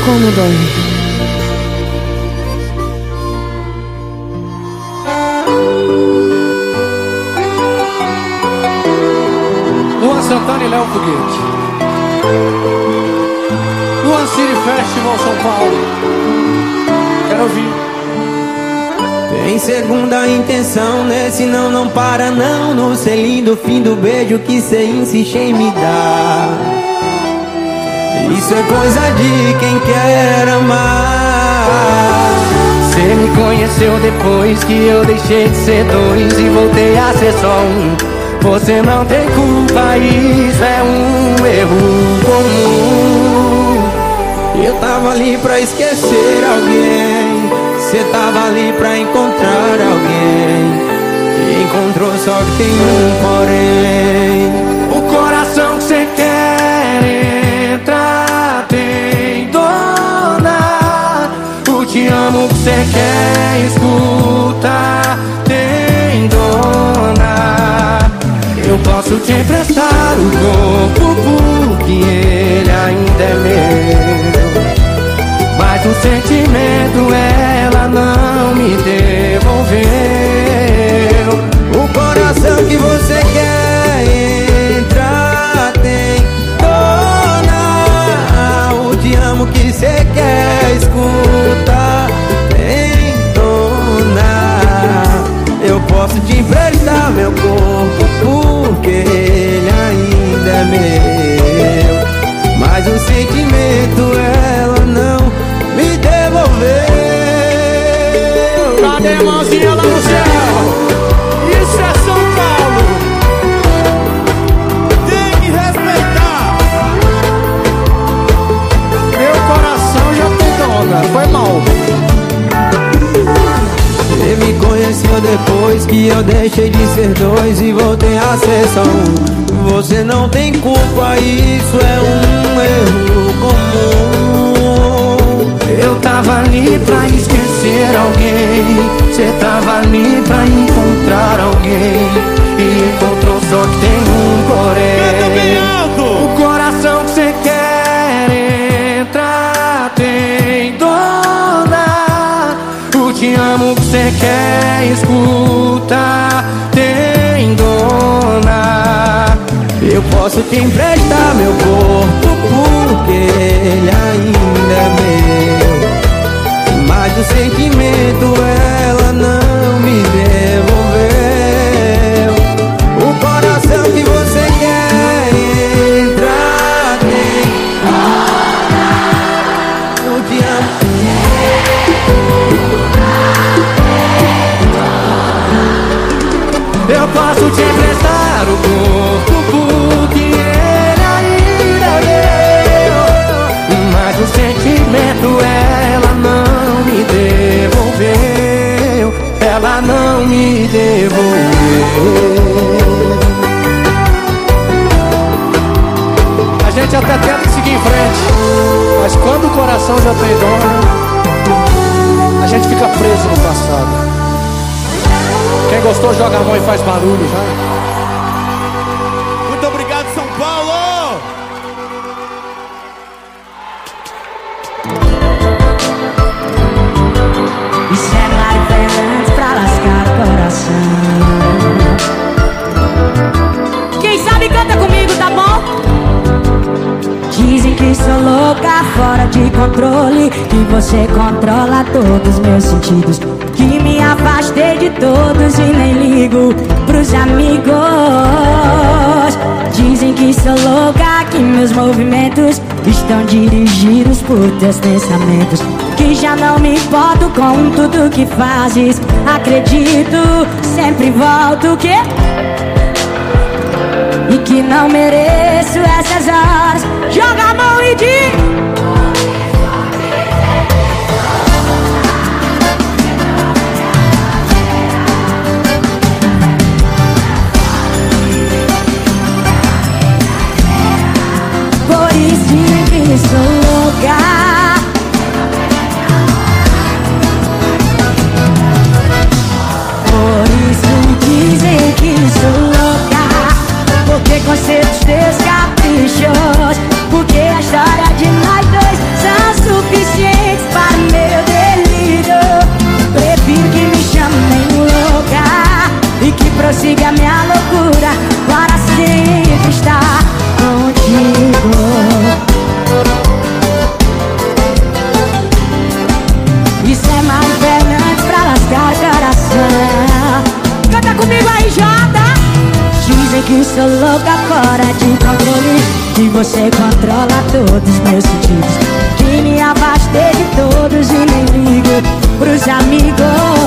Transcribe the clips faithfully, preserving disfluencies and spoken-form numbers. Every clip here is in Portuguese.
Como dói. Luan Santana e Léo Foguete. Luan City Festival São Paulo. Quero ouvir. Tem segunda intenção nesse não, não para não. No selinho do fim do beijo que cê insiste em me dar. Isso é coisa de quem quer amar. Cê me conheceu depois que eu deixei de ser dois e voltei a ser só um. Você não tem culpa, isso é um erro comum. Eu tava ali pra esquecer alguém, cê tava ali pra encontrar alguém, e encontrou só que tem um porém. O coração que cê quer entrar tem dona. O te amo que cê quer escutar tem dona. Eu posso te emprestar o corpo porque ele ainda é meu, mas o sentimento ela não me devolveu. O coração que você quer entrar tem dona. O te amo que você quer escutar tem dona. Eu posso te emprestar meu corpo porque ele ainda é meu, mas o sentimento ela não me devolveu. Cadê a mãozinha lá no céu? Isso é São Paulo. Tem que respeitar. Meu coração já tem dona. Foi mal. Você me conheceu depois que eu deixei de ser dois e voltei a ser só um. Você não tem culpa, isso é um erro comum. Eu tava ali pra esquecer alguém, cê tava ali pra encontrar alguém, e encontrou só que tem um porém. O coração que cê quer entrar tem dona. O te amo que cê quer escutar tem dona. Eu posso te emprestar meu corpo porque ele ainda é meu, mas o sentimento ela não me devolveu. O coração que você quer entrar tem eu te amo. Eu posso te emprestar o corpo porque ele ainda é meu, mas o sentimento ela não me devolveu. Ela não me devolveu. A gente até tenta seguir em frente, mas quando o coração já tem dor, a gente fica preso no passado. Quem gostou joga a mão e faz barulho, vai. Muito obrigado, São Paulo! Isso é claro e velhante pra lascar o coração. Quem sabe canta comigo, tá bom? Dizem que sou louca, fora de controle, que você controla todos os meus sentidos, que me afastei de todos e nem ligo pros amigos. Dizem que sou louca, que meus movimentos estão dirigidos por teus pensamentos, que já não me importo com tudo que fazes. Acredito, sempre volto que e que não mereço essas horas. Joga a mão e diz: por isso que sou louca. Por isso dizem que sou louca, porque conceitos teus caprichos, porque a história de nós que sou louca, fora de controle, que você controla todos os meus sentidos, que me afastei de todos e nem ligo pros amigos.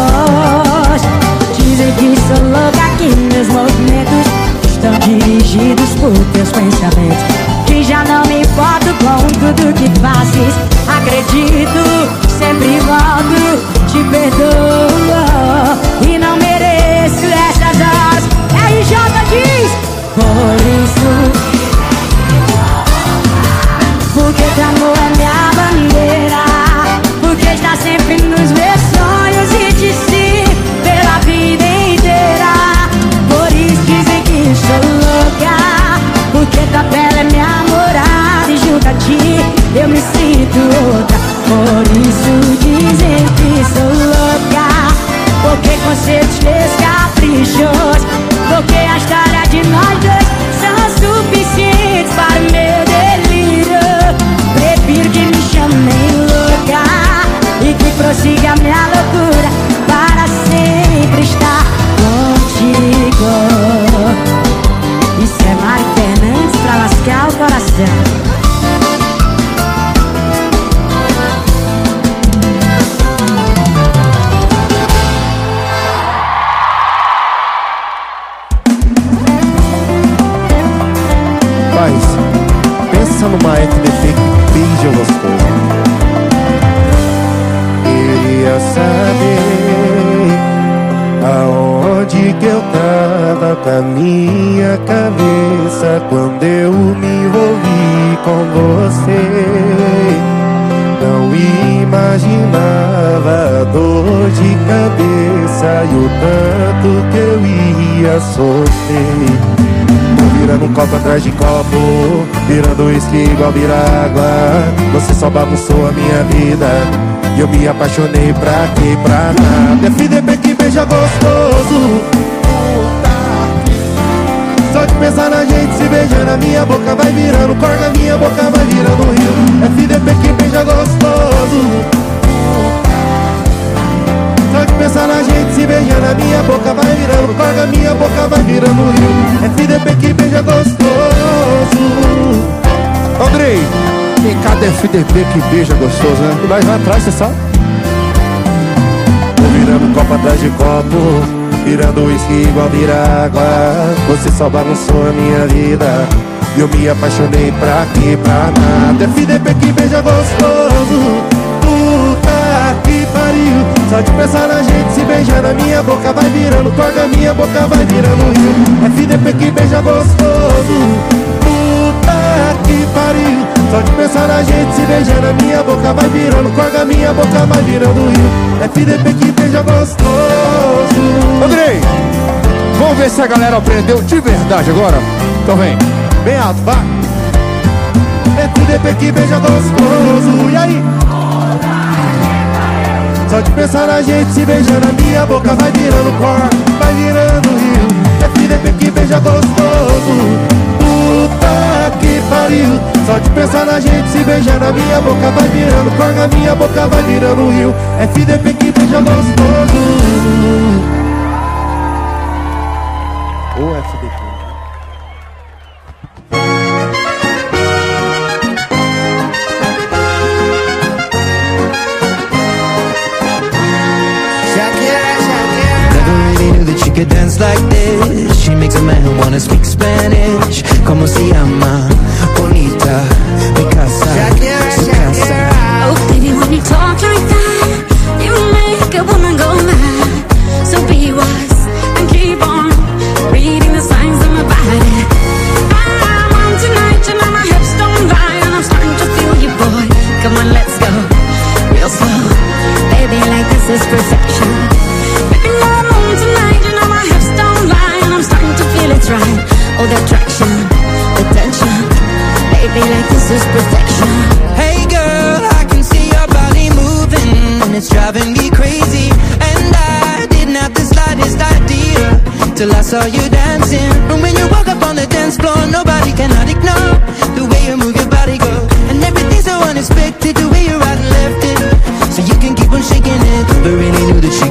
Dizem que sou louca, que meus movimentos estão dirigidos por teus pensamentos, que já não me importo com tudo que fazes. Acredito, sempre volto, te perdoo e não mereço essas horas. R J diz, por isso, porque teu amor é minha bandeira, porque está sempre nos meus sonhos e te sigo pela vida inteira. Por isso dizem que sou louca, porque tua pele é minha morada e junto a ti eu me sinto outra. Por isso dizem que sou louca, porque concertos meus caprichos, porque a história de nós dois são suficientes para o meu delírio. Prefiro que me chamem louca e que prossiga a minha loucura para sempre estar contigo. Isso é Mari Fernandes pra lascar o coração. Pensa numa F D P que beija gostoso. Queria saber aonde que eu tava com a minha cabeça quando eu me envolvi com você. Não imaginava a dor de cabeça e o tanto que eu ia sofrer. Virando um copo atrás de copo, virando uísque igual virar água. Você só bagunçou a minha vida e eu me apaixonei pra quê, pra nada. F D P que beija gostoso, só de pensar na gente se beijando, a minha boca vai virando corda, minha boca vai virando rio. F D P que beija gostoso, só de pensar na gente se beijando, a minha boca vai virando corda, minha boca vai virando rio. F D P que beija gostoso. Andrei, tem cada F D P que beija gostoso, né? Mas vai atrás, você sabe? Tô virando copo atrás de copo, virando uísque igual virar água. Você só bagunçou a minha vida e eu me apaixonei pra quê, pra nada. F D P que beija gostoso, puta que pariu. Só de pensar na gente se beijando, a minha boca vai virando corda, minha boca vai virando rio. F D P que beija gostoso, puta que pariu. Só de pensar na gente se beijando, a minha boca vai virando corda, minha boca vai virando rio. F D P que beija gostoso. Andrei, vamos ver se a galera aprendeu de verdade agora. Então vem, bem alto, vai. F D P que beija gostoso. E aí? Só de pensar na gente se beijando, a minha boca vai virando cor, vai virando rio. F D P que beija gostoso, puta que pariu. Só de pensar na gente se beijando, a minha boca vai virando cor, a minha boca vai virando rio. F D P que beija gostoso. Ô F D P. Could dance like this. She makes a man wanna speak Spanish. Como se llama? Bonita, mi casa, su casa. Oh baby, when you talk like that, you make a woman go mad. So be wise and keep on reading the signs of my body. I'm on tonight and my hips don't lie, and I'm starting to feel you, boy. Come on, let's go real slow, baby, like this is perfection. Baby, no, I'm on tonight and my hips don't lie, and I'm starting to feel it's right. Oh, the attraction, the tension, baby, like this is perfection. Hey girl, I can see your body moving, and it's driving me crazy. And I didn't have the slightest idea till I saw you dancing. And when you walk up on the dance floor, nobody cannot ignore the way you move your body, girl. And everything's so unexpected, the way you right and left it, so you can keep on shaking it. Never really knew that she could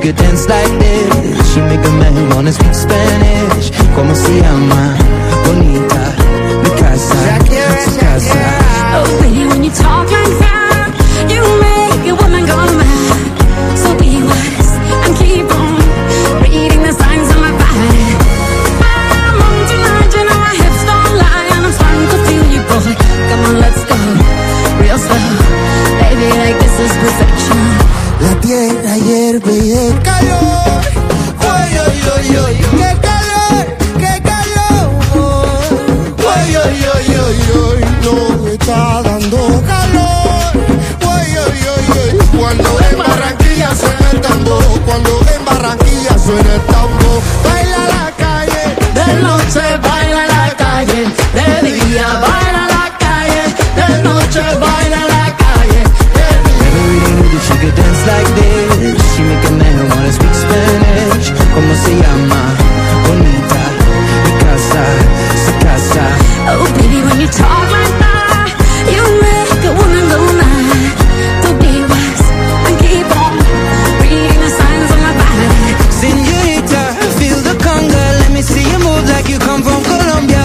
could dance like this. She make a man wanna speak Spanish. Como se llama? Bonita, mi casa, su casa. Oh baby, when you talk like that, you make a woman go mad. So be wise and keep on reading the signs on my body. I'm on tonight, you know my hips don't lie, and I'm starting to feel you, boy. Come on, let's go, real slow, baby, like this is perfection. La tierra hierve y el calor. Oy, oy, oy, oy, qué calor, qué calor. Oy, oy, oy, oy, oy, no está dando calor. Oy, oy, oy, oy, cuando en Barranquilla suena el tambor, cuando en Barranquilla suena el tambor. Baila la calle, De noche baila en la calle, de día baila en la calle, de noche baila en la calle. Never really knew that she could dance like this. She make a man wanna speak Spanish. Como se llama? Bonita, mi casa, su casa. Oh baby, when you talk like that, you make a woman go mad. So be wise and keep on reading the signs on my body. Señorita, feel the conga. Let me see you move like you come from Colombia.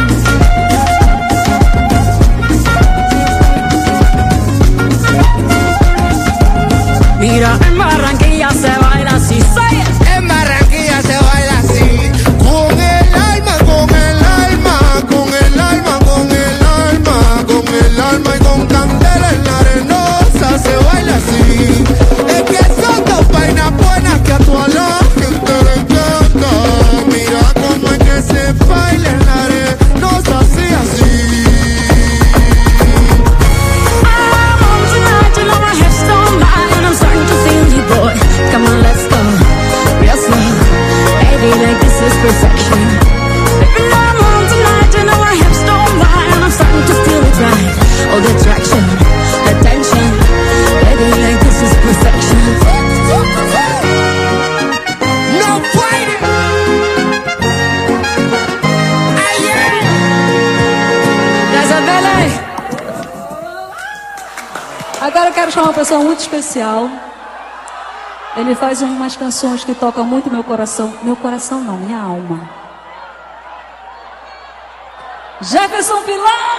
Mira, en Barranquilla se baila así, say it. en Barranquilla se baila así. Con el alma, con el alma, con el alma, con el alma, con el alma y con candela en la arenosa se baila así. Es que son dos vainas buenas que a toda la gente le encanta. Mira cómo es que se baila en la arenosa así, así. I'm on tonight, you know my hips don't lie, and I'm starting to feel you, boy. Come on, let's go, real slow, baby, like this is perfection. Baby, I'm on tonight, you know my hips don't lie, and I'm starting to feel it right. Oh, the attraction, the tension, baby, like this is perfection. No fighting. Ay, yeah. Isabelle! Agora eu quero chamar uma pessoa muito especial. Ele faz umas canções que tocam muito meu coração. Meu coração não, minha alma. Jefferson Pilar!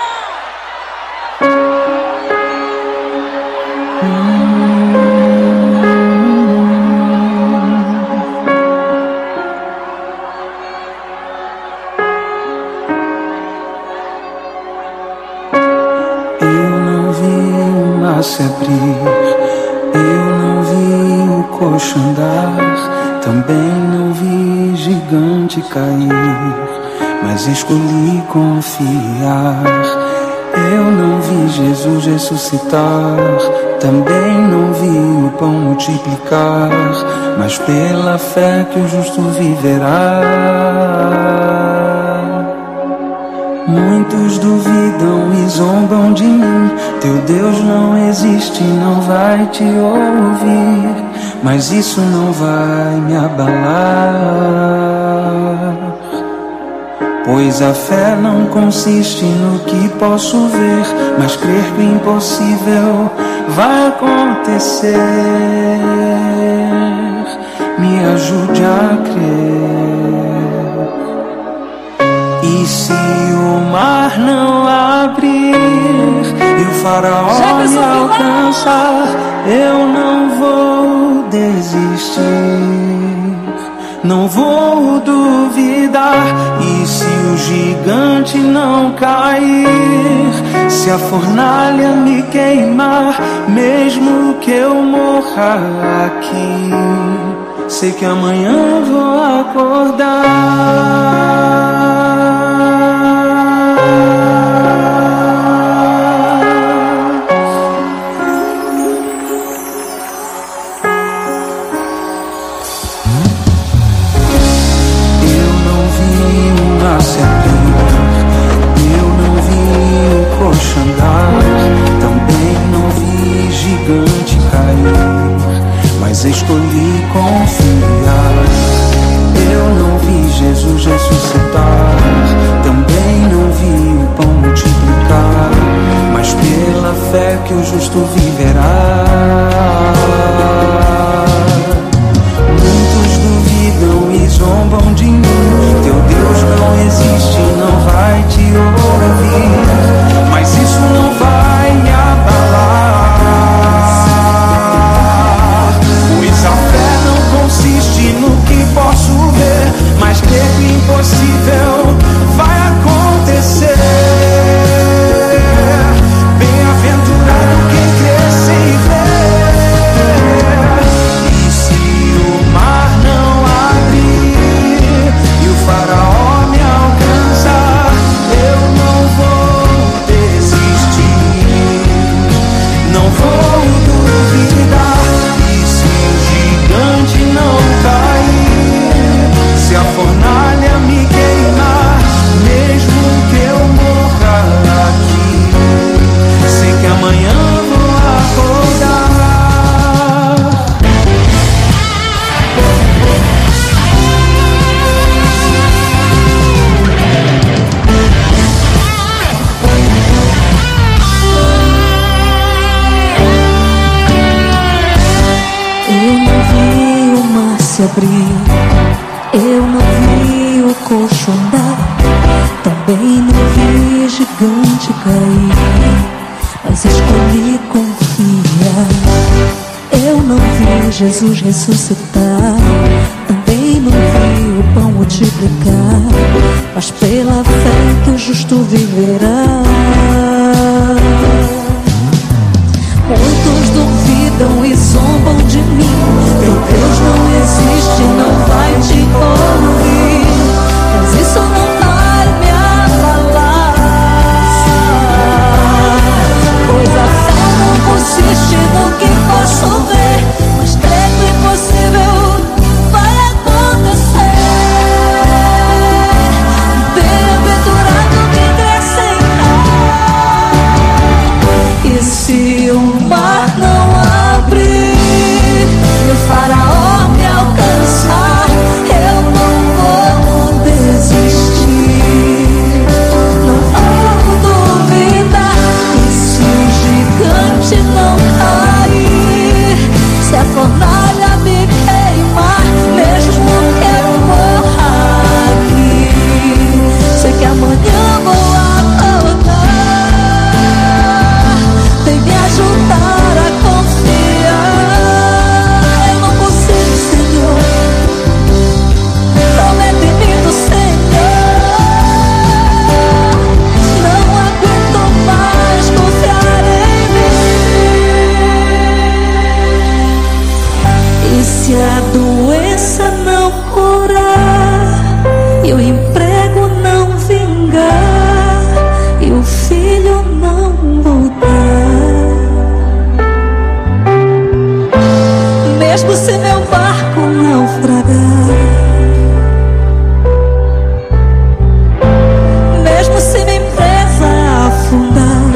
Eu não vi o mar se abrir, eu não vi o coxo andar, também não vi gigante cair, mas escolhi confiar. Eu não vi Jesus ressuscitar, também não vi o pão multiplicar, mas pela fé que o justo viverá. Muitos duvidam e zombam de mim. Teu Deus não existe, não vai te ouvir, mas isso não vai me abalar, pois a fé não consiste no que posso ver, mas crer que o impossível vai acontecer. Me ajude a crer. E se o mar não abrir e o faraó me alcançar, eu não vou desistir, não vou duvidar. E se o gigante não cair, se a fornalha me queimar, mesmo que eu morra aqui, sei que amanhã vou acordar. Escolhi confiar. Eu não vi Jesus ressuscitar, também não vi o pão multiplicar, mas pela fé que o justo viverá. se abrir. Eu não vi o coxo andar, também não vi gigante cair, mas escolhi confiar. Eu não vi Jesus ressuscitar, também não vi o pão multiplicar, mas pela fé que o justo viverá. Muitos duvidam e zombam de mim. Teu Deus não existe, não vai te ouvir, mas isso não vai me abalar, pois a fé não consiste no que posso ver, mas creio que o impossível vai acontecer. Bem-aventurado quem crê sem fé. E se o mar não abrir e o faraó me alcançar, eu não vou desistir, não vou duvidar. E se o gigante não cair, se a fornalha me queimar, mesmo que eu morra aqui, sei que amanhã vou acordar. Vem me ajudar a confiar. Eu não consigo, Senhor, promete em mim do Senhor. Não aguento mais confiar em mim. E se a doença não curar, e o emprego não vingar, e o filho não voltar, mesmo se meu barco naufragar, mesmo se minha empresa afundar,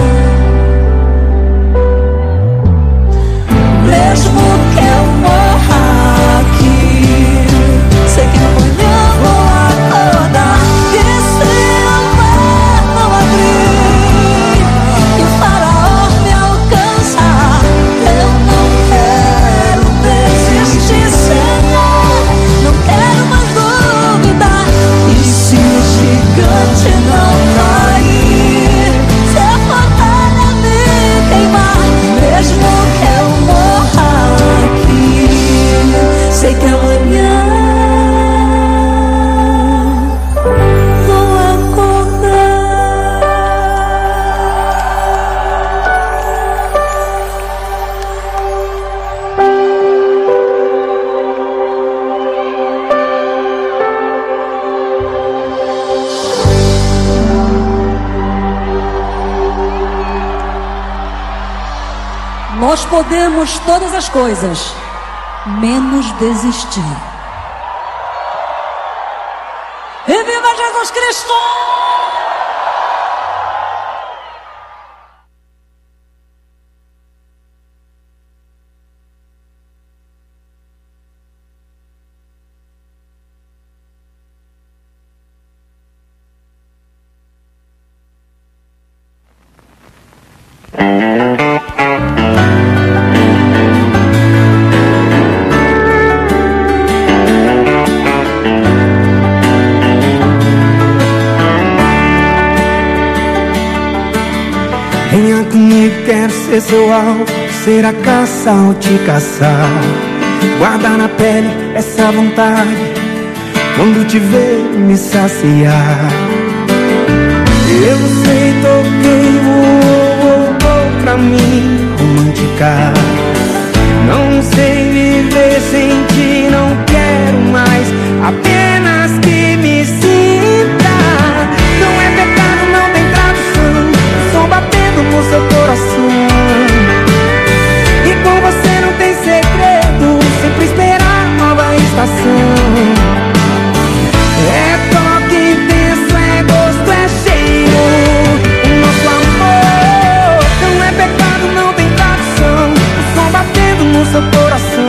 mesmo que eu morra aqui, sei que amanhã vou acordar. E se o mar não abrir e o faraó me alcançar, eu não quero desistir, Senhor, não quero mais duvidar. E se o gigante não cair, se a fornalha me queimar, mesmo que eu morra aqui, sei que amanhã vou acordar. Nós podemos todas as coisas, menos desistir. E viva Jesus Cristo! Venha comigo, quero ser seu alvo, ser a caça ao te caçar. Guardar na pele essa vontade, quando te ver me saciar. Eu sei, toquei, voou, voltou pra mim romântica. Não sei viver sem ti, não quero mais, apenas que me sinta. Não é pecado, não tem tradução, som batendo no seu coração. E com você não tem segredo, sempre esperar nova estação. É toque intenso, é gosto, é cheiro, o nosso amor. Não é pecado, não tem tradução, o som batendo no seu coração.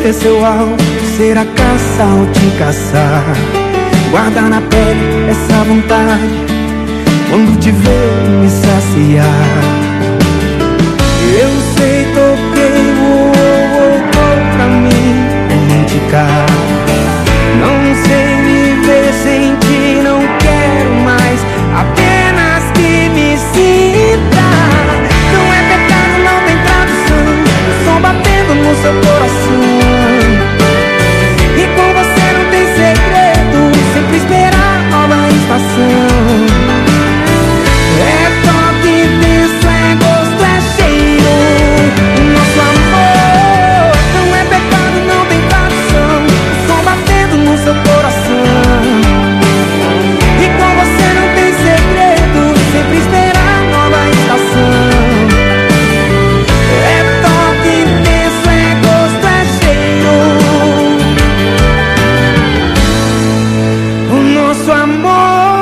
ser seu alvo, ser a caça ou te caçar. Guardar na pele essa vontade, quando te ver me saciar. Eu sei, toquei, voltou pra mim, é indicar. Não sei viver sem ti, não quero mais, apenas que me sinta. Não é pecado, não tem tradução, o som batendo no seu coração. E com você não tem segredo, sempre esperar nova estação. É toque, intenso, é gosto, é cheiro, o nosso amor. Não é pecado, não tem tradução, o som batendo no seu coração. E com você não tem segredo, sempre esperar nova estação. É toque, intenso, é gosto, é cheiro, o nosso amor.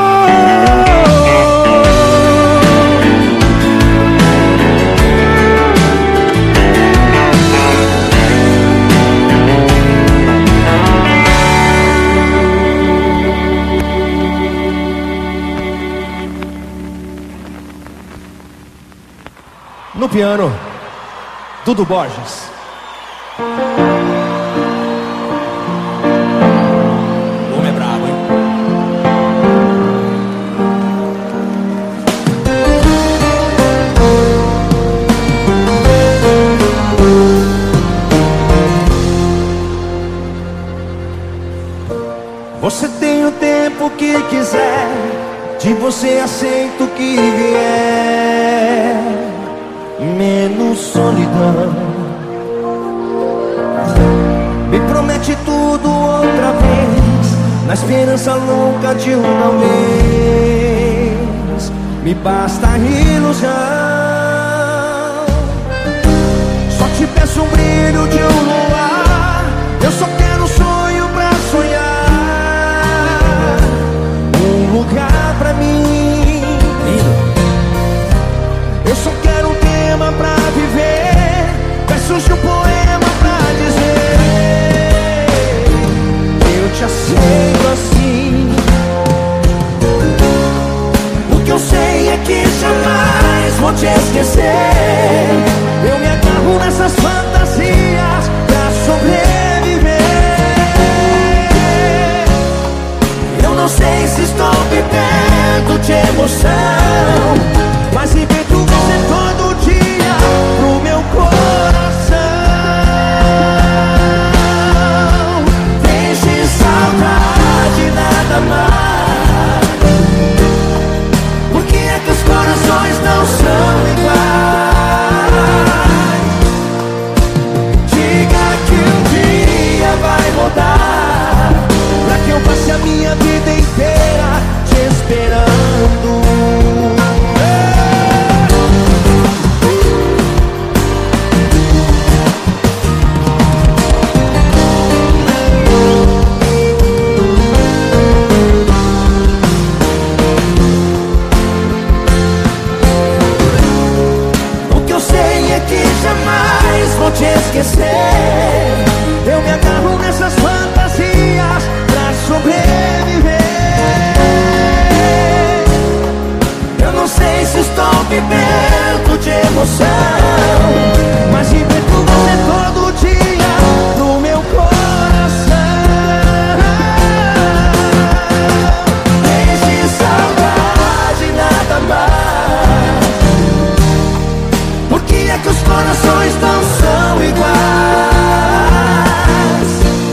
No piano, Dudu Borges. O homem é brabo, hein? Você tem o tempo que quiser, de você aceito o que vier, menos solidão. Me promete tudo outra vez, na esperança louca de uma vez. Me basta a ilusão. Só te peço um brilho de um luar, eu só quero um sonho pra sonhar, um lugar pra mim. Eu só quero um tema pra viver, versos de um poema pra dizer eu te aceito assim. O que eu sei é que jamais vou te esquecer. Eu me agarro nessas fantasias pra sobreviver. Eu não sei se estou vivendo de emoção, mas invento você todo dia pro meu coração. Deixe saudade, nada mais. Por que é que os corações não são iguais? Diga que um dia vai mudar, pra que eu passe a minha vida inteira te esperando. Jamais vou te esquecer. Eu me agarro nessas fantasias pra sobreviver. Eu não sei se estou vivendo de emoção, mas invento você todo dia no meu coração. Deixe saudade, nada mais. Por que é que os corações não são iguais?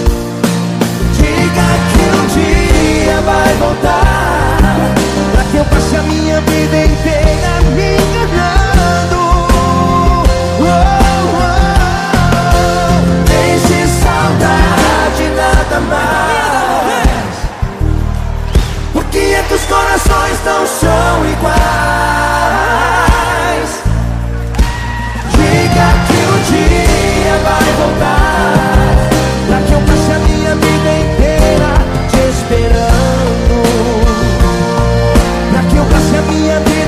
Diga que um dia vai voltar, pra que eu passe a minha vida inteira me enganando. Oh, oh, oh. Deixe saudade, nada mais. Por que é que os corações não são iguais? Diga que um dia vai voltar, pra que eu passe a minha vida inteira te esperando, pra que eu passe a minha vida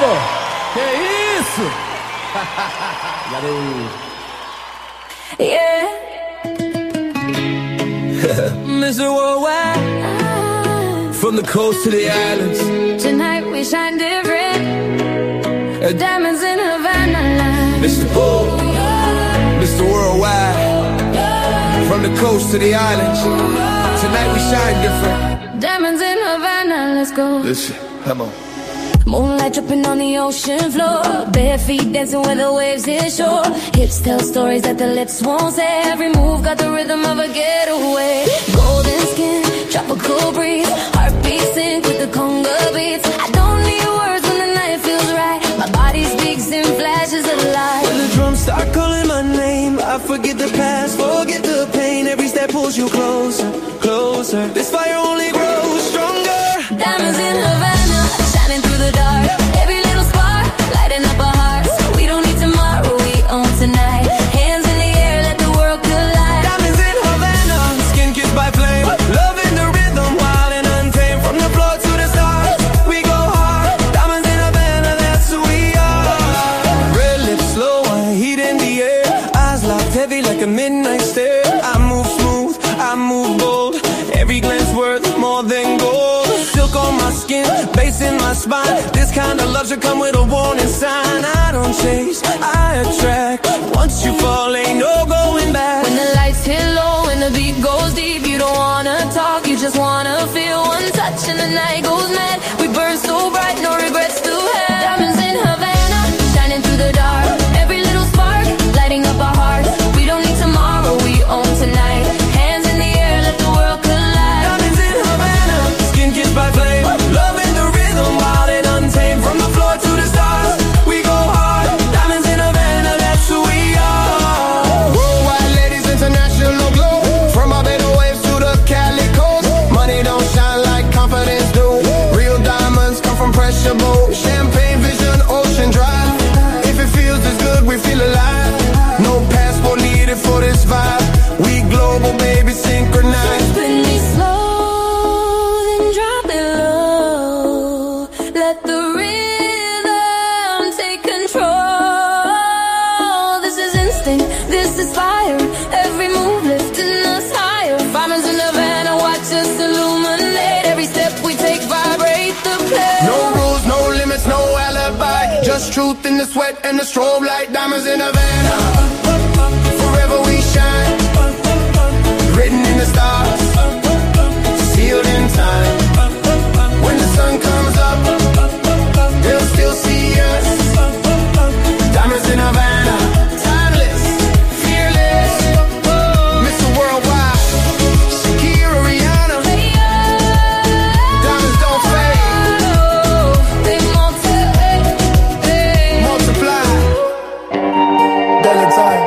pô. Que isso? Yeah. Mister Worldwide, from the coast to the islands. Tonight we shine different. Diamonds in Havana. Mister Bull, Mister Worldwide, from the coast to the islands. Tonight we shine different. Diamonds in Havana, let's go. Listen, come on. Moonlight dripping on the ocean floor. Bare feet dancing where the waves hit shore. Hips tell stories that the lips won't say. Every move got the rhythm of a getaway. Golden skin, tropical breeze. Heartbeat sync with the conga beats. I don't need words when the night feels right. My body speaks in flashes of light. When the drums start calling my name, I forget the past, forget the pain. Every step pulls you closer, closer. This fire only grows stronger. Diamonds in Havana, shining through the dark. Every little spark, lighting up our hearts. We don't need tomorrow, we own tonight. Hands in the air, let the world collide. Diamonds in Havana, skin kissed by flame. Love in the rhythm, wild and untamed. From the floor to the stars, we go hard. Diamonds in Havana, that's who we are. Red lips, slow wine, heat in the air. Eyes locked heavy like a midnight stare. I move smooth, I move bold. Every glance worth more than gold. Silk on my skin, bass in my spine. This kind of love should come with a warning sign. I don't chase, I attract. Once you fall, ain't no going back. When the lights hit low and the beat goes deep, you don't wanna talk, you just wanna feel one touch and the night goes mad. We burn so bright, no regrets to have. Diamonds in Havana, shining through the dark. Every little spark, lighting up our hearts. We don't need tomorrow, we own tonight. Hands in the air, let the world collide. Diamonds in Havana, skin kissed by flame. Love in the rhythm, wild and untamed. From the floor to the stars, we go hard. Diamonds in Havana, that's who we are. Worldwide ladies, international glow. From our better waves to the Cali coast. Money don't shine like confidence do. Real diamonds come from pressure boat. Champagne vision, ocean drive. If it feels this good, we feel alive. No passport needed for this vibe. We global, baby, synchronized. Spin me slow, then drop it low. Let the rhythm take control. This is instinct, this is fire. Every move lifting us higher. Diamonds in Havana, watch us illuminate. Every step we take, vibrate the place. No rules, no limits, no alibi. Just truth in the sweat and the strobe light. Diamonds in Havana, forever we shine. Written in the stars, sealed in time. When the sun comes up, they'll still see us. Diamonds in Havana, timeless, fearless. Mister Worldwide, Shakira, Rihanna. Diamonds don't fade, They multiply. multiply. Valentine.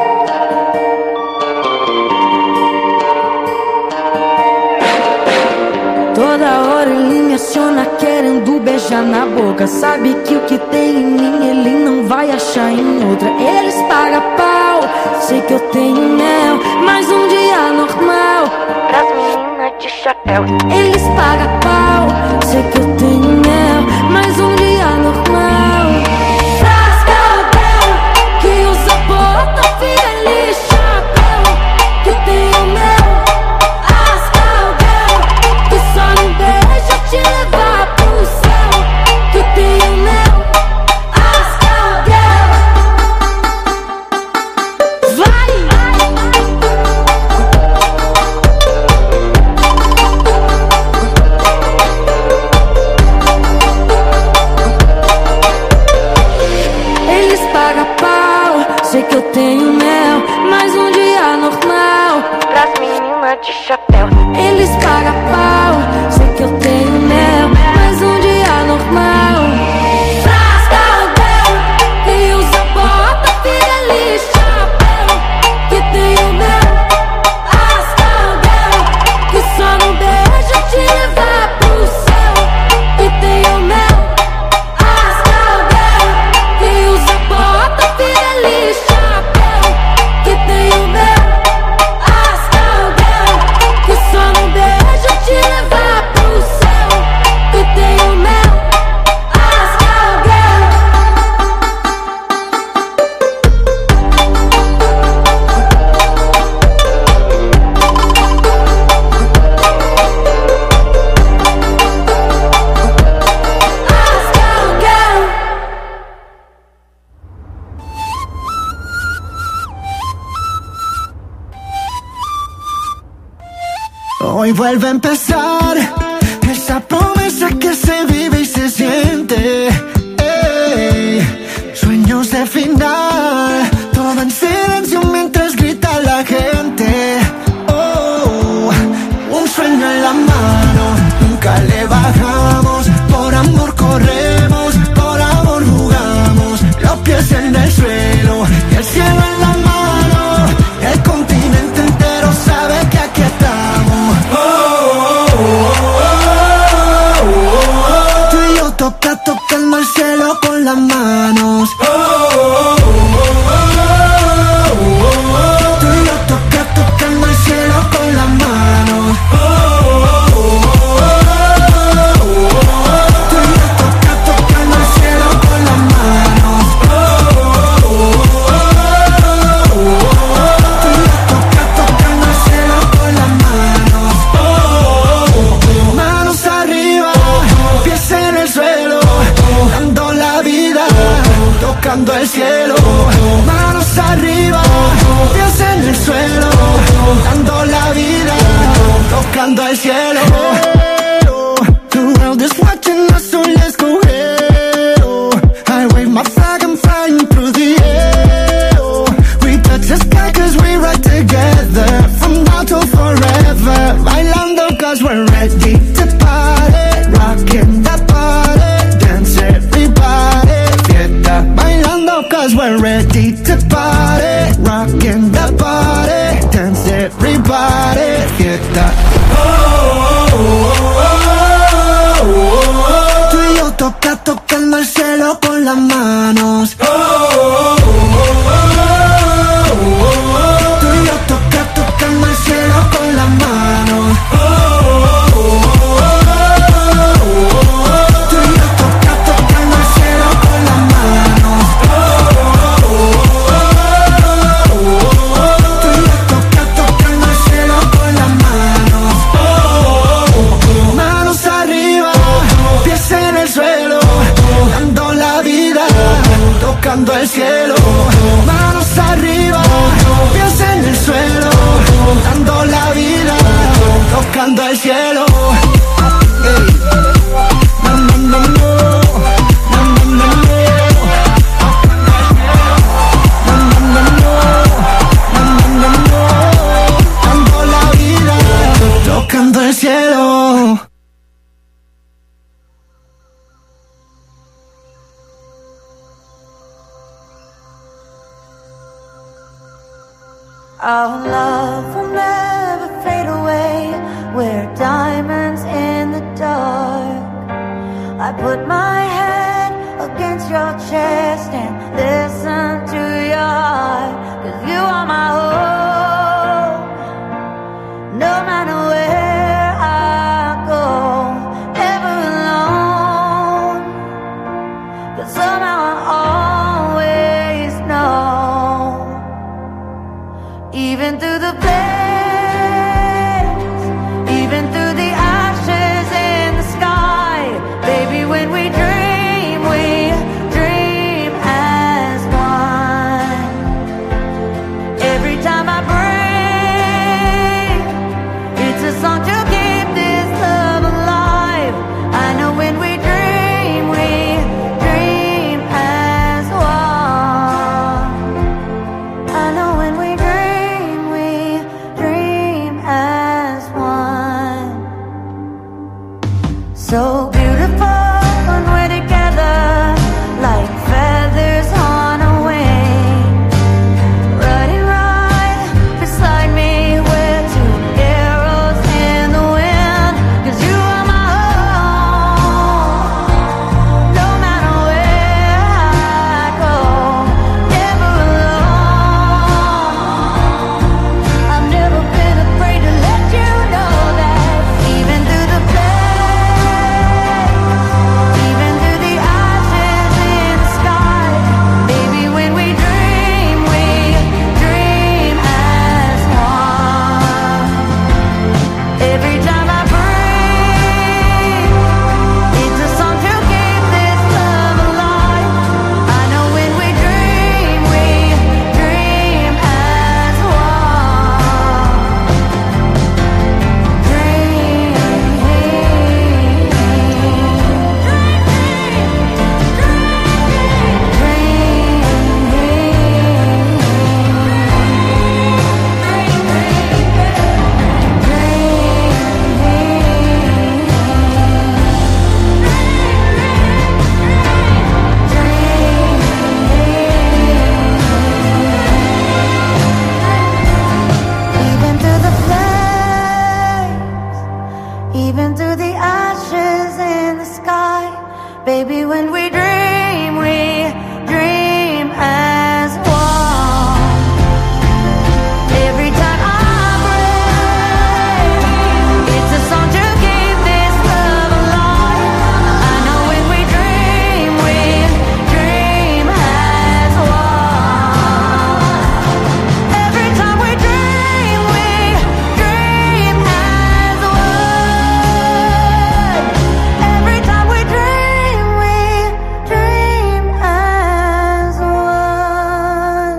Toda hora ele me aciona querendo beijar na boca. Sabe que o que tem em mim ele não vai achar em outra. Eles pagam pau, sei que eu tenho mel, mas um dia normal pras meninas de chapéu. Eles pagam pau, sei que eu tenho mel, mas um dia normal pras caldão que usa bota feliz chapéu. Que eu tenho mel, só não deixa te levar pro céu. Que eu tenho mel, ascalguel. Vai! Hoy vuelve a empezar esa promesa que se vive y se siente. Ey, sueños de final, todo en silencio mientras grita la gente. Oh, un sueño en la mano, nunca le bajamos. Por amor corremos, por amor jugamos. Los pies en el suelo y el cielo en la mano. El continente entero sabe que aquí estamos. Oh, oh, oh, oh, oh, oh. Tú y yo toca, tocando el cielo con las manos. Oh, oh, oh, oh, oh, oh, oh. Tú y yo toca, tocando el cielo con las manos. Oh, oh, oh, oh, oh, oh. Tú y yo toca, tocando el cielo con las manos. Oh, oh, oh, oh, oh. Tú y yo toca, tocando el cielo con las manos. Oh, oh, oh. Manos arriba, pies en el suelo, dando la vida, tocando el cielo. Manos arriba, pies en el suelo, dando la vida, tocando el cielo. The world is watching us, so let's go ahead. Oh, I wave my flag, I'm flying through the air. Oh, we touch the sky cause we ride together, from now till forever. Bailando cause we're ready to party, rocking the party, dance everybody, fiesta. Bailando cause we're ready to party, rocking the party, dance everybody, fiesta. Oh, oh, oh, oh, oh, oh. Tú y yo toca, tocando el cielo con las manos. Oh, oh, oh, oh, oh, oh. Tú y yo toca, tocando el cielo con las manos. Oh, oh, oh, oh, oh. Tú y yo toca, tocando el cielo con las manos. Oh, oh, oh, oh. Tú y yo toca, tocando el cielo con las manos. Oh, oh, oh. Manos arriba, pies en el suelo, dando la vida, tocando el cielo. Manos arriba, pies en el suelo, dando la vida, tocando el cielo. Hey. No, no, no, no. No, no, no, no. No, no, no, no. No, no, no, no. Dando la vida, tocando el cielo. Our love will never fade away. We're diamonds in the dark. I put my head against your chest and listen to your heart. Cause you are my hope. No matter where I go, never alone. Cause somehow I always know. Even through the flames, even through the ashes in the sky, baby, when we dream, we dream as one. Every time I breathe, it's a song to keep this love alive. I know when we dream, we dream as Baby, when we dream, we dream as one. Every time I breathe, it's a song to keep this love alive. I know when we dream, we dream as one. Every time we dream, we dream as one. Every time we dream, we dream as one.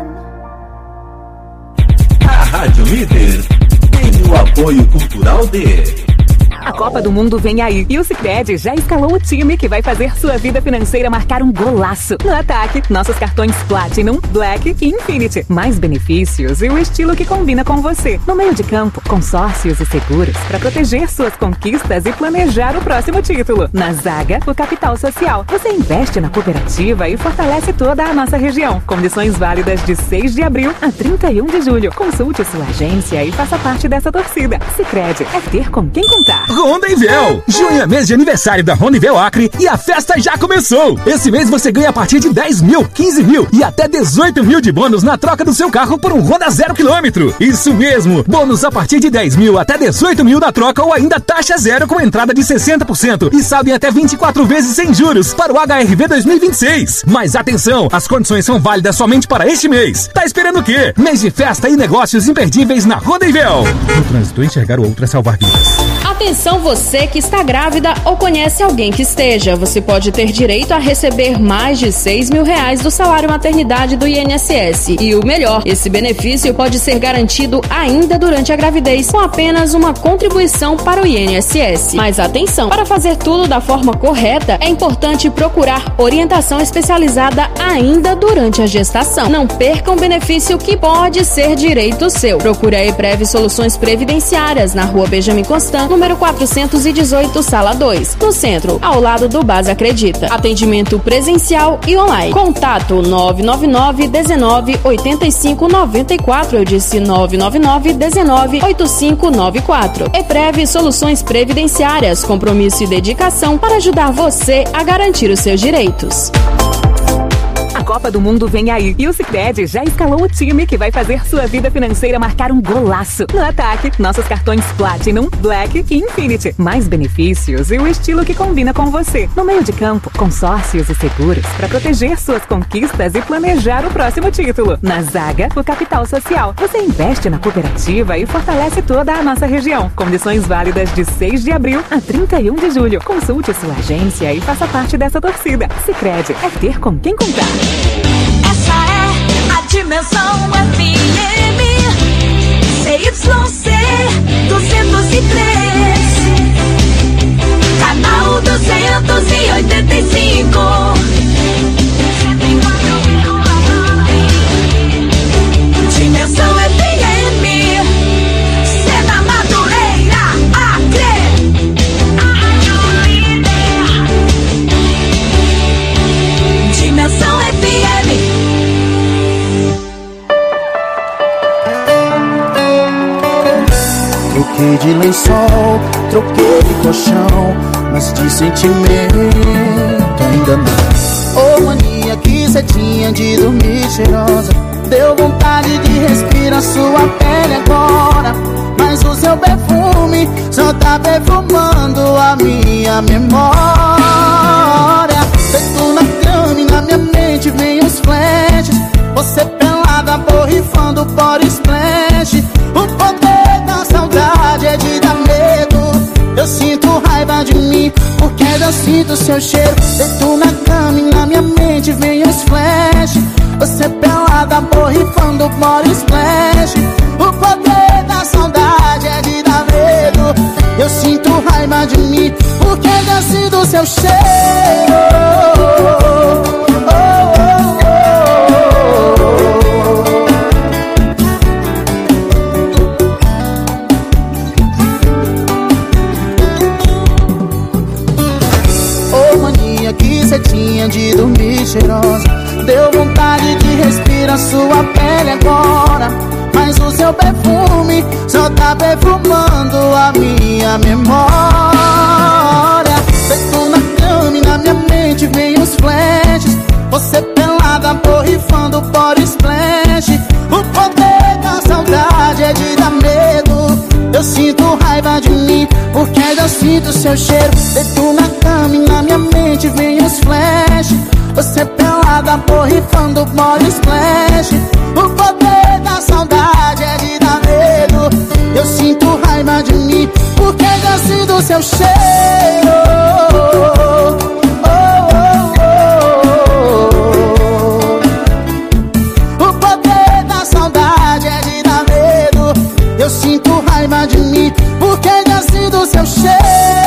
A Rádio Líder tem o apoio cultural de... A Copa do Mundo vem aí e o Sicredi já escalou o time que vai fazer sua vida financeira marcar um golaço. No ataque, nossos cartões Platinum, Black e Infinity. Mais benefícios e o estilo que combina com você. No meio de campo, consórcios e seguros para proteger suas conquistas e planejar o próximo título. Na zaga, o capital social. Você investe na cooperativa e fortalece toda a nossa região. Condições válidas de seis de abril a trinta e um de julho. Consulte sua agência e faça parte dessa torcida. Sicredi é ter com quem contar. Rondevel! Junho é mês de aniversário da Rondevel Acre e a festa já começou! Esse mês você ganha a partir de dez mil, quinze mil e até dezoito mil de bônus na troca do seu carro por um Honda zero quilômetro. Isso mesmo! Bônus a partir de dez mil até dezoito mil na troca ou ainda taxa zero com entrada de sessenta por cento e saldo em até vinte e quatro vezes sem juros para o H R V dois mil e vinte e seis. Mas atenção, as condições são válidas somente para este mês. Tá esperando o quê? Mês de festa e negócios imperdíveis na Rondevel. No trânsito, enxergar o outro é salvar vidas. Atenção você que está grávida ou conhece alguém que esteja. Você pode ter direito a receber mais de seis mil reais do salário maternidade do I N S S. E o melhor, esse benefício pode ser garantido ainda durante a gravidez com apenas uma contribuição para o I N S S. Mas atenção, para fazer tudo da forma correta, é importante procurar orientação especializada ainda durante a gestação. Não perca um benefício que pode ser direito seu. Procure a Eprev Soluções Previdenciárias na Rua Benjamin Constant, número quatrocentos e dezoito, sala dois, no centro, ao lado do Base Acredita. Atendimento presencial e online. Contato nove nove nove, dezenove, oitenta e cinco, noventa e quatro. Eu disse nove nove nove, dezenove, oitenta e cinco, noventa e quatro. Eprev Soluções Previdenciárias. Compromisso e dedicação para ajudar você a garantir os seus direitos. A Copa do Mundo vem aí e o Sicredi já escalou o time que vai fazer sua vida financeira marcar um golaço. No ataque, nossos cartões Platinum, Black e Infinity. Mais benefícios e o estilo que combina com você. No meio de campo, consórcios e seguros para proteger suas conquistas e planejar o próximo título. Na zaga, o capital social. Você investe na cooperativa e fortalece toda a nossa região. Condições válidas de seis de abril a trinta e um de julho. Consulte sua agência e faça parte dessa torcida. Sicredi é ter com quem contar. Essa é a Dimensão F M C Y C duzentos e três, canal duzentos e oitenta e cinco. Dimensão F M, Sena Madureira, Acre, a Rádio Líder. Dimensão F M. Troquei de lençol, troquei de colchão, mas de sentimento ainda não. Ô mania que cê tinha de dormir cheirosa, deu vontade de respirar sua pele agora. Mas o seu perfume só tá perfumando a minha memória. Feito na cama e na minha mente vem os flashes, você pelada borrifando body splash. O poder da saudade é de dar medo. Eu sinto raiva de mim porque eu sinto seu cheiro. Deito na cama e na minha mente vem os flashes, você pelada borrifando body splash. O poder da saudade é de dar medo. Eu sinto raiva de mim porque eu sinto seu cheiro. De dormir cheirosa, deu vontade de respirar sua pele agora. Mas o seu perfume só tá perfumando a minha memória. Feito na cama e na minha mente seu cheiro deito na cama e na minha mente vem os flash. Você pelada, borrifando body splash. O poder da saudade é de dar medo. Eu sinto raiva de mim porque gosto do seu cheiro. O poder da saudade é de dar medo. Eu sinto raiva de mim porque gosto do seu cheiro.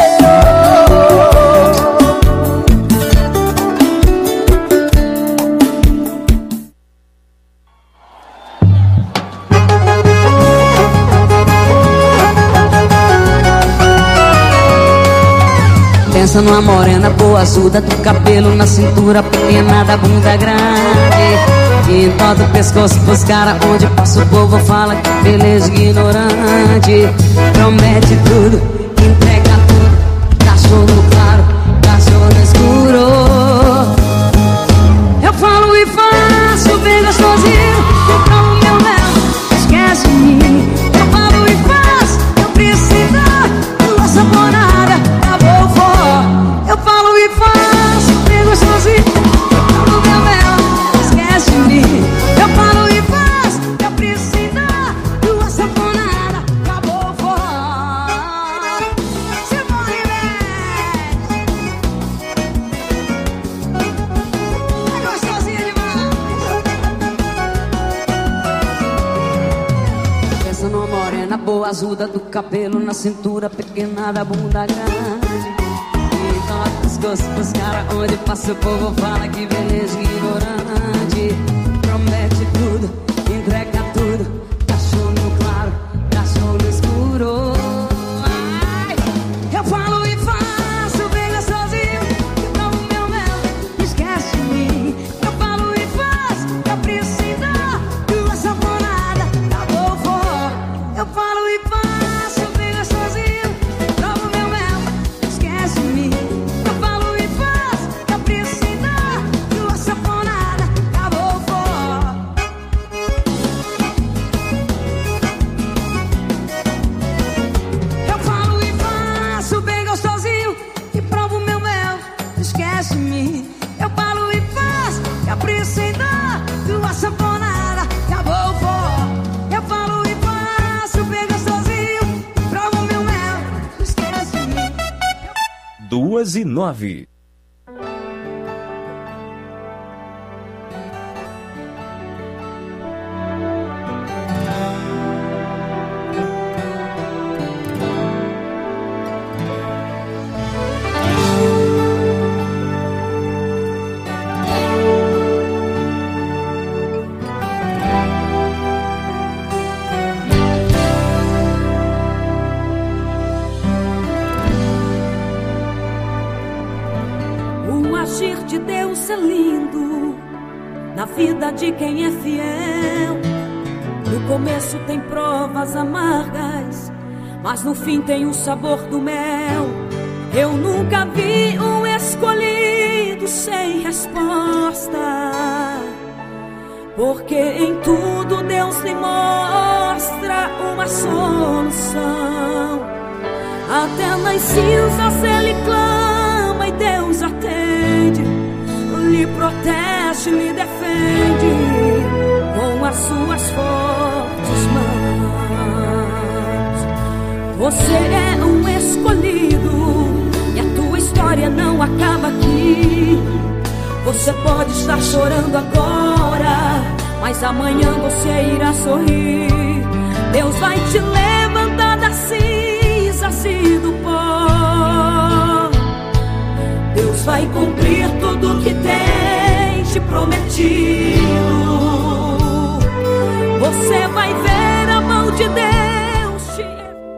Pensa numa morena boa, azul, do cabelo na cintura, pequena da bunda grande. E em todo o pescoço pros caras, onde passa o povo fala que beleza ignorante. Promete tudo, entrega tudo, cachorro no claro, cachorro no escuro. Eu falo e faço, bem gostosinho, então o meu mel, esquece de mim. Eu falo e faço, eu preciso da saponada, acabou o forró. Eu falo e faço, bem gostosinho, então o meu mel, esquece de mim. Eu falo e faço, eu preciso da saponada, acabou o forró. Você morre bem, é gostosinho demais. Pensa numa morena boa, azuda do cabelo na cintura, pequena da bunda grande. E toca os gostos pros caras, onde passa o povo fala que beleza ignorante. Promete tudo, entrega tudo, cachorro no claro, cachorro no escuro. Ai, eu falo e faço, bem gostosinho, então o meu mel, esquece de mim. Eu falo e faço, eu preciso da saponada, acabou o forró. Eu falo e faço, bem gostosinho, então o meu mel, esquece de mim. Eu falo e faço, eu preciso da saponada, acabou o forró. Eu falo e faço, bem gostosinho, e provo o meu mel, esquece de mim. Eu falo e faço, eu preciso da saponada, acabou o forró. Eu falo e faço, bem gostosinho, e provo o meu mel, esquece de mim. Duas e nove. O agir de Deus é lindo na vida de quem é fiel. No começo tem provas amargas, mas no fim tem o sabor do mel. Eu nunca vi um escolhido sem resposta, porque em tudo Deus lhe mostra uma solução. Até nas cinzas ele clama e Deus atende, lhe protege, lhe defende com as suas fortes mãos. Você é um escolhido e a tua história não acaba aqui. Você pode estar chorando agora, mas amanhã você irá sorrir. Deus vai te levantar das cinzas e do pó. Deus vai cumprir tudo que tem te prometido. Você vai ver a mão de Deus te...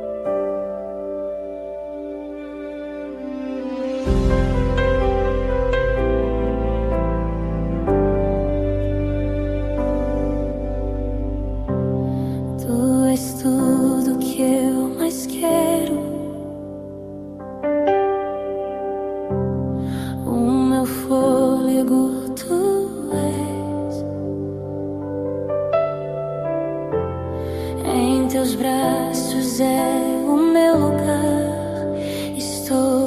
Tu és tudo que eu mais quero. O meu fôlego tu és. Em teus braços é o meu lugar. Estou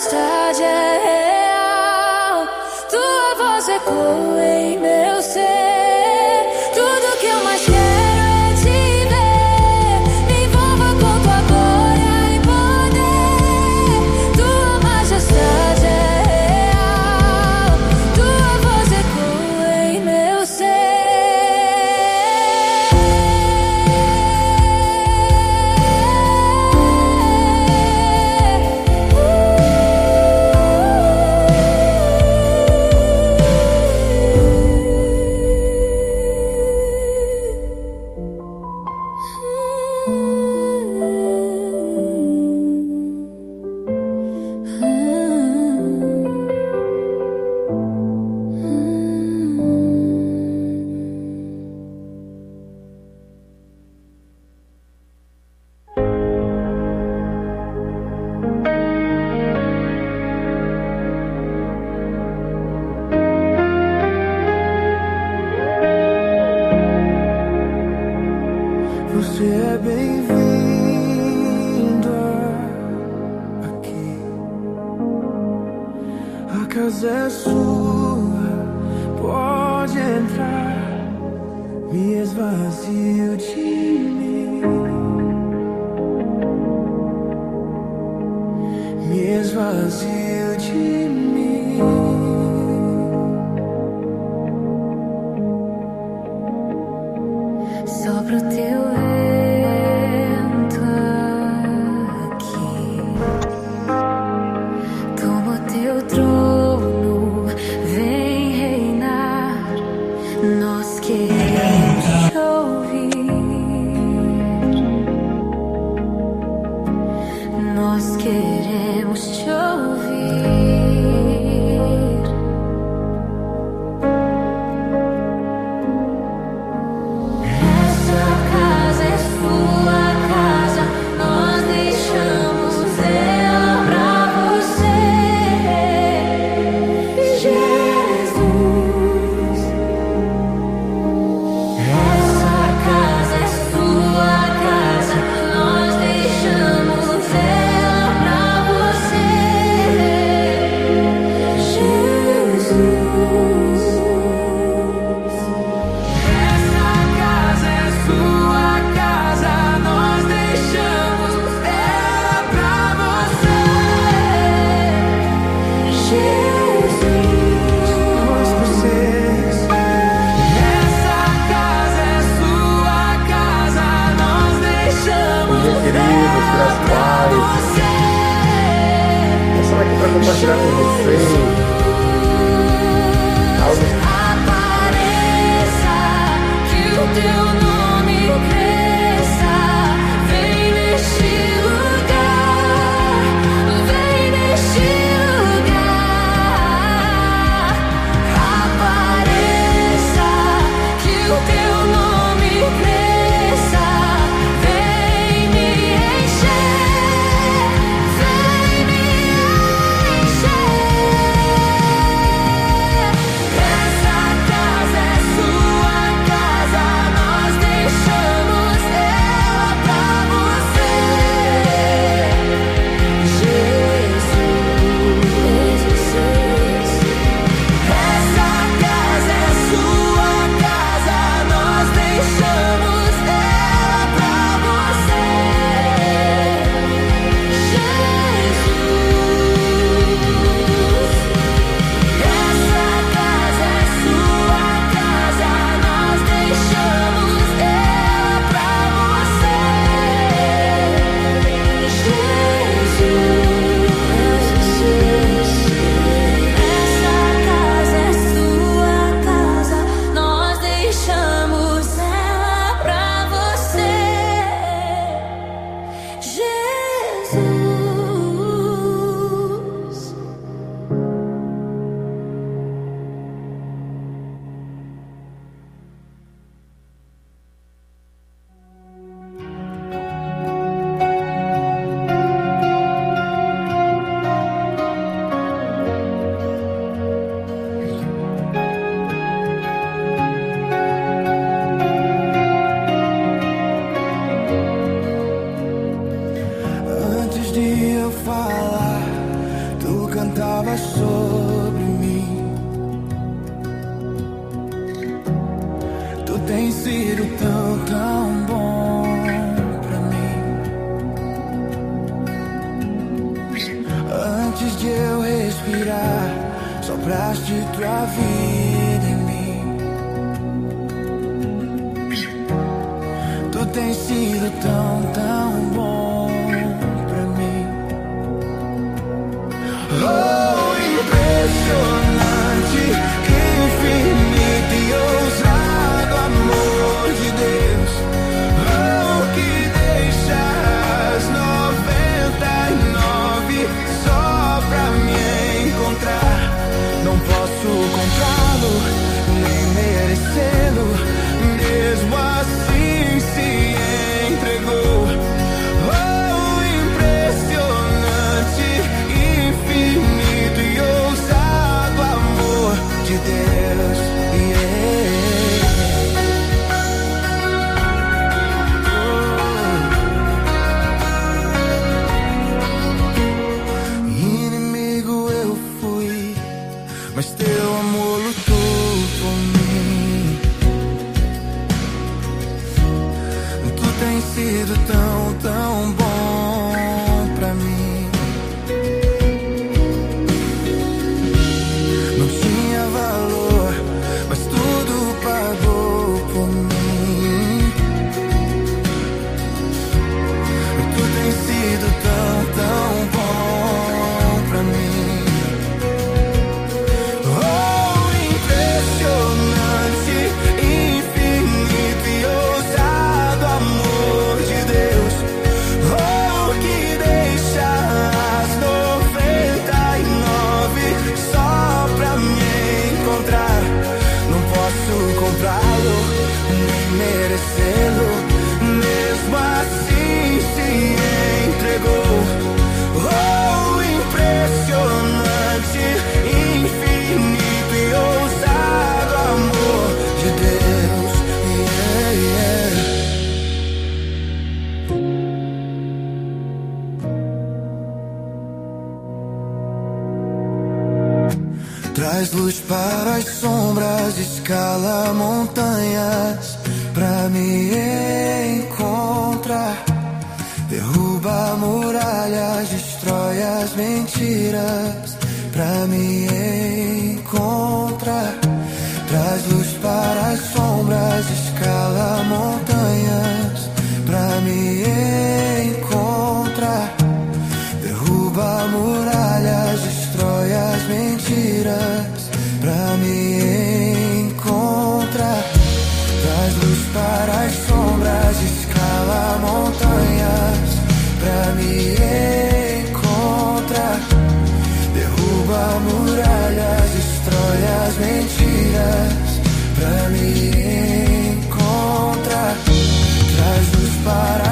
majestade é real. Tua voz ecoa em meu ser. Tudo que eu mais quero é te ver. Me envolva com tua glória e poder. Tua majestade é real. Tua voz ecoa em meu ser. Você é bem-vinda aqui. A casa é sua, pode entrar. Me esvazio de mim. Me esvazio de mim. Sopra o teu vento aqui. Toma o teu trono, vem reinar. Nós queremos te ouvir. Nós queremos te ouvir. Essa casa é sua casa, nós deixamos ela pra você, Jesus. Essa casa é sua casa, nós deixamos ela pra você, Jesus. Essa casa é sua casa, nós deixamos ela pra você, Jesus. Nós vocês. Essa casa é sua casa, nós deixamos Meus queridos, graças a Deus. você. Eu só aqui para compartilhar com vocês algo. Apareça, que o teu nome cresça. Vem neste lugar, vem neste lugar. Apareça, que o teu nome cresça. Vem me encher, vem me encher. estava sobre mim. Tu tens sido tão, tão bom pra mim. Antes de eu respirar, sopraste tua vida em mim. Tu tens sido tão, tão bom pra mim. Oh, impressionante, infinito e ousado amor de Deus. Oh, que deixa as noventa e nove só pra me encontrar. Não posso comprá-lo, nem merecê-lo, mesmo assim se entregou. Oh, impressionante, infinito e ousado amor de Deus. Yeah. Inimigo eu fui, mas teu amor lutou por mim. Tu tens sido tão, tão bom pra mim. Não tinha valor, mas tudo pagou por mim. Tu tens sido tão, tão bom pra mim. Oh, impressionante, infinito e ousado amor de Deus. Oh, que deixa as noventa e nove só pra me encontrar. Não posso comprá-lo, nem merecê-lo, mesmo assim se entregou. Oh, impressionante, infinito e ousado amor de Deus. Yeah, yeah. Traz luz para as sombras, escala montanhas pra me encontrar. Derruba muralhas, destrói as mentiras pra me encontrar. Traz luz para as sombras, escala montanhas pra me encontrar. Derruba muralhas, destrói as mentiras pra me encontrar. Traz luz para as sombras, escala montanhas pra me encontrar. Derruba muralhas, destrói as mentiras pra me encontrar. Traz luz para